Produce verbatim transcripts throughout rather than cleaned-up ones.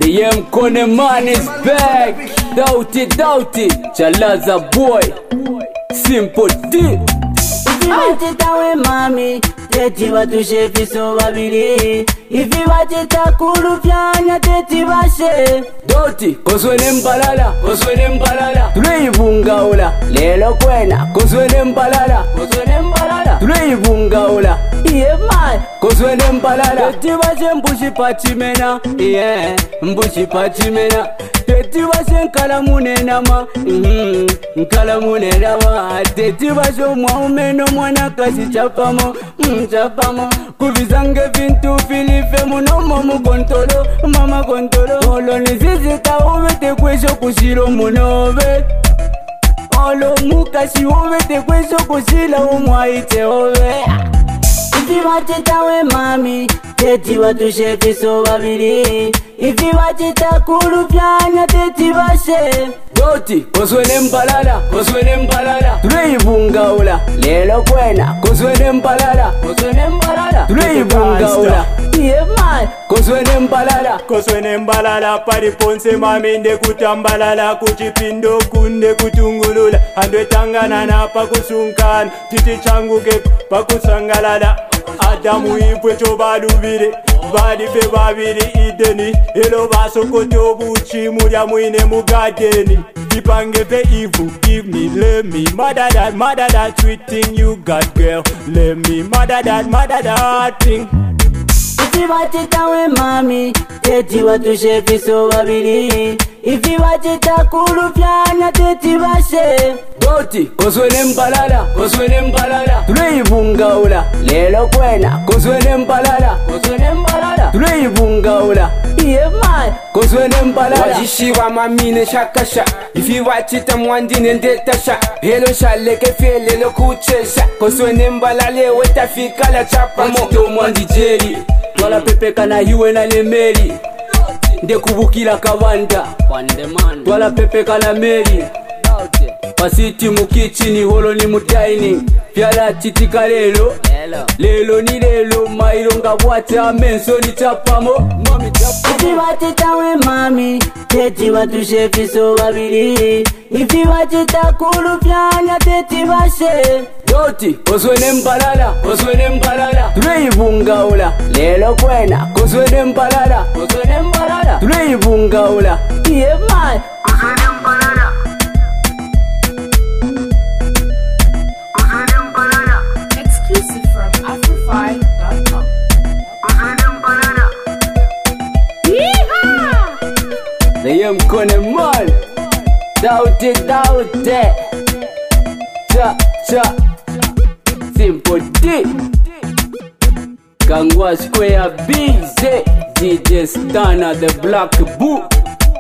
The M Kone man is back. Doubt it, doubt it. Chalaza boy. Simple D. Ifi we mami, teti watushe fiso wabili. Ifi watita kulu pyanya teti washe. Doti, koswene mbalala, koswene mbalala. Tuleibunga ula, lelo kwena. Koswene mbalala, koswene mbalala. Tuleibunga ula, iye mai. Koswene mbalala. Teti washe mbushi pachimena, yeah, mbushi pachimena. Teti washe nkala munena ma, mhm, nkala munena ma. Teti washe mwaumeno mwana kasi chapamo, mm, chapamo. Kuvizange vintu filife munomo mukontolo, mama kontolo. Olo nizizita uvete kwesho kushilo munobe. Olo mukasi uvete kwesho kushila umwaite ove. Ifi watita we mami, teti watushe fiso wabili. Ifi watita kulu pyanya teti washe. Doti, koswene mbalala, koswene mbalala. Tuleibunga ula, lelo kwena. Koswene mbalala, koswene mbalala. Tuleibunga ula, iye mai. Koswene mbalala. Koswene mbalala pari ponse mami nde kutambalala. Kuchipindo kunde kutungulula. Andwe tangana na pakusunkana. Titi changu ke pakusangalala. Adamu ifwe chobalubire. Badife babiri ideni. Elo baso koto buchi muria mwine mugadeni. Ipange fe evil, give me, let me. Mother that, mother that sweet thing you got, girl. Let me, mother that, mother that thing. Ifi watita we mami, teti watushe fiso wabili. Ifi watita kulu pyanya teti washe. Doti, koswene mbalala, koswene mbalala. Tuleibunga ula, lelo kwena. Koswene mbalala, koswene mbalala. Tuleibunga ula, iye mai. Koswene mbalala. Wajishiwa mamine shakasha. Ifi wachita mwandine ndetasha. Helo shaleke fele lo kuchesha. Koswene mbalale wetafika la chapamo. Wachito mwandi jeli. Twala pepeka na hiwe na lemeli. Nde kubukila kabanda. Twala pepeka na meri. Pasiti mukichini holo ni mudining. Fyala chitika lelo. Lelo ni lelo. Mairo ngabwata menso ni chapamo. Ifi watita we mami, teti watushe fiso wabili. Ifi watita kulu pyanya teti washe. Doti, koswene mbalala, koswene mbalala. Tuleibunga ula, lelo kwena. Koswene mbalala, koswene mbalala. Tuleibunga ula, iye mai. Koswene mbalala. Koswene mbalala. Exclusive from Afrofy dot com. Koswene mbalala. Yeehaw! The M Kone man. Doubt it, doubt it. Cha, cha. Simple D. Gangwa Square B Z. D J Stana the Black Book.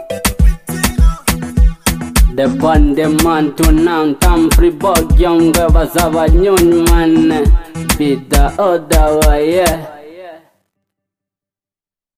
The band the man to now tam free bug young bazava nyon man. Be the other way, yeah.